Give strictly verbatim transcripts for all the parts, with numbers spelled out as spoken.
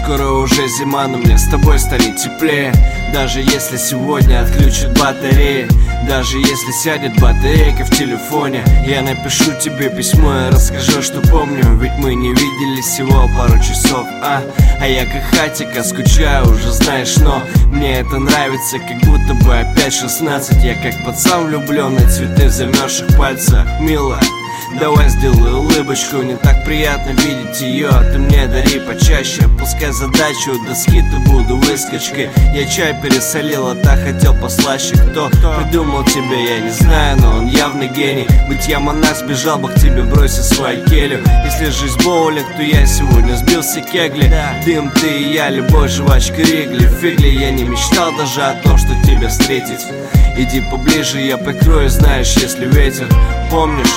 Скоро уже зима, но мне с тобой станет теплее. Даже если сегодня отключат батареи, даже если сядет батарейка в телефоне, я напишу тебе письмо и расскажу, что помню. Ведь мы не виделись всего пару часов, а А я как хатика скучаю, уже знаешь, но мне это нравится, как будто бы опять шестнадцать. Я как пацан влюбленный, цветы в замерзших пальцах. Милая, давай сделаю улыбочку, не так приятно видеть ее, а ты мне дари почаще. Пускай задачу у доски, ты буду выскочкой. Я чай пересолил, а так хотел послаще. Кто придумал тебя, я не знаю, но он явный гений. Быть я монах, сбежал бы к тебе, бросив свою келью. Если жизнь боулинг, то я сегодня сбился кегли. Дым, ты и я, любовь, жвачка Ригли. Фигли, я не мечтал даже о том, что тебя встретить. Иди поближе, я прикрою, знаешь, если ветер. Помнишь?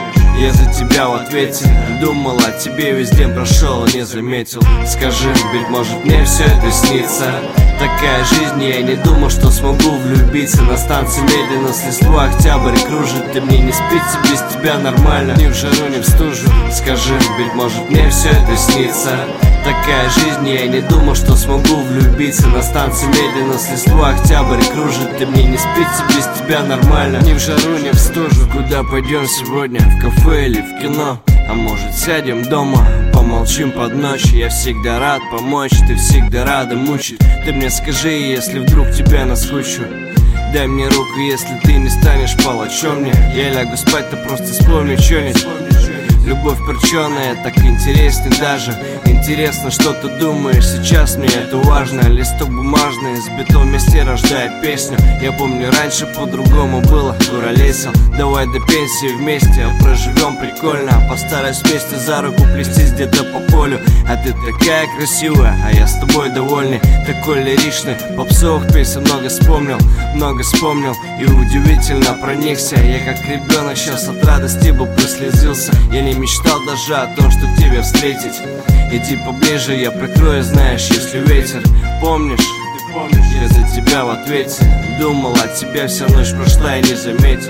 Я за тебя в ответе. Думал о тебе, весь день прошел, не заметил. Скажи, ведь может мне все это снится? Такая жизнь, я не думал, что смогу влюбиться. На станции медленно с листва октябрь кружит. Ты мне не спится, без тебя нормально, ни в жару, ни в стужу. Скажи, ведь может мне все это снится? Такая жизнь, я не думал, что смогу влюбиться. На станции медленно с листва октябрь кружит. Ты мне не спится, без тебя нормально, ни в жару, ни в стужу. Куда пойдем сегодня? В кафе или в кино? А может сядем дома, помолчим под ночь? Я всегда рад помочь, ты всегда рада мучить. Ты мне скажи, если вдруг тебя наскучу. Дай мне руку, если ты не станешь палачом мне. Я лягу спать, ты просто вспомни что-нибудь. Любовь перченая, так интересней даже. Интересно, что ты думаешь сейчас, мне это важно. Листок бумажный, с бетон вместе рождает песню. Я помню, раньше по-другому было, дуралесил. Давай до пенсии вместе, проживем прикольно. Постараюсь вместе за руку плестись где-то по полю. А ты такая красивая, а я с тобой довольный. Такой лиричный, попсовых песен много вспомнил. Много вспомнил и удивительно проникся. Я как ребенок сейчас от радости бы прослезился. Я не мечтал даже о том, что тебя встретить. Иди поближе, я прикрою, знаешь, если ветер. Помнишь, ты помнишь, я за тебя в ответе. Думал о тебе, вся ночь прошла и не заметил.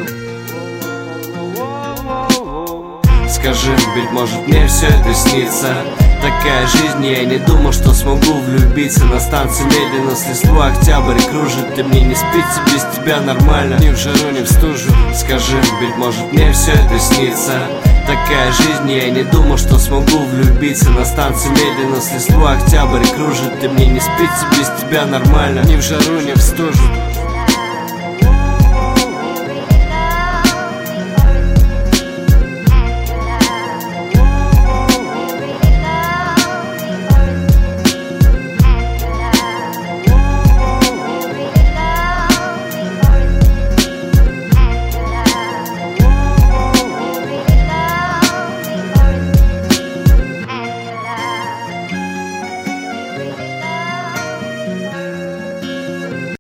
Скажи, ведь может мне все это снится? Такая жизнь, я не думал, что смогу влюбиться. На станции медленно с листва октябрь кружит. Ты мне не спится, без тебя нормально, ни в жару, ни в стужу. Скажи, ведь может мне все это снится? Такая жизнь, я не думал, что смогу влюбиться. На станции медленно с листва октябрь кружит. Ты мне не спится, без тебя нормально, ни в жару, ни в стужу.